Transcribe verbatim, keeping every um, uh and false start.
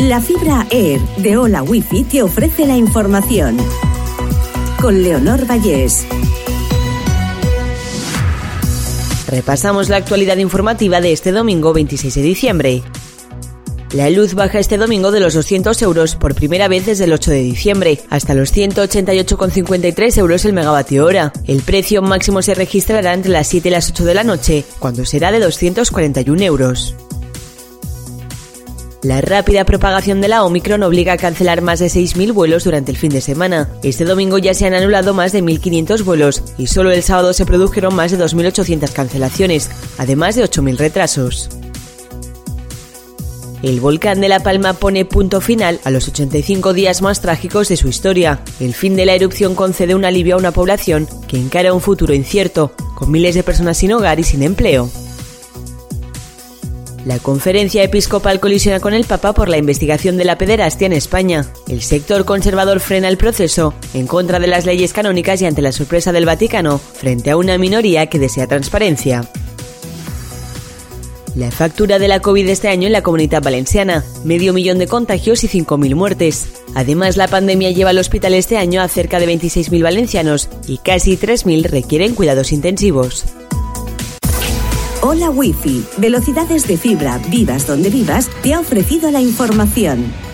La fibra Air de Hola Wifi te ofrece la información. Con Leonor Vallés. Repasamos la actualidad informativa de este domingo veintiséis de diciembre. La luz baja este domingo de los doscientos euros por primera vez desde el ocho de diciembre, hasta los ciento ochenta y ocho con cincuenta y tres euros el megavatio hora. El precio máximo se registrará entre las siete y las ocho de la noche, cuando será de doscientos cuarenta y uno euros. La rápida propagación de la Omicron obliga a cancelar más de seis mil vuelos durante el fin de semana. Este domingo ya se han anulado más de mil quinientos vuelos y solo el sábado se produjeron más de dos mil ochocientas cancelaciones, además de ocho mil retrasos. El volcán de La Palma pone punto final a los ochenta y cinco días más trágicos de su historia. El fin de la erupción concede un alivio a una población que encara un futuro incierto, con miles de personas sin hogar y sin empleo. La Conferencia Episcopal colisiona con el Papa por la investigación de la pederastia en España. El sector conservador frena el proceso en contra de las leyes canónicas y ante la sorpresa del Vaticano frente a una minoría que desea transparencia. La factura de la COVID este año en la Comunitat Valenciana, medio millón de contagios y cinco mil muertes. Además, la pandemia lleva al hospital este año a cerca de veintiséis mil valencianos y casi tres mil requieren cuidados intensivos. Hola Wifi, velocidades de fibra, vivas donde vivas, te ha ofrecido la información.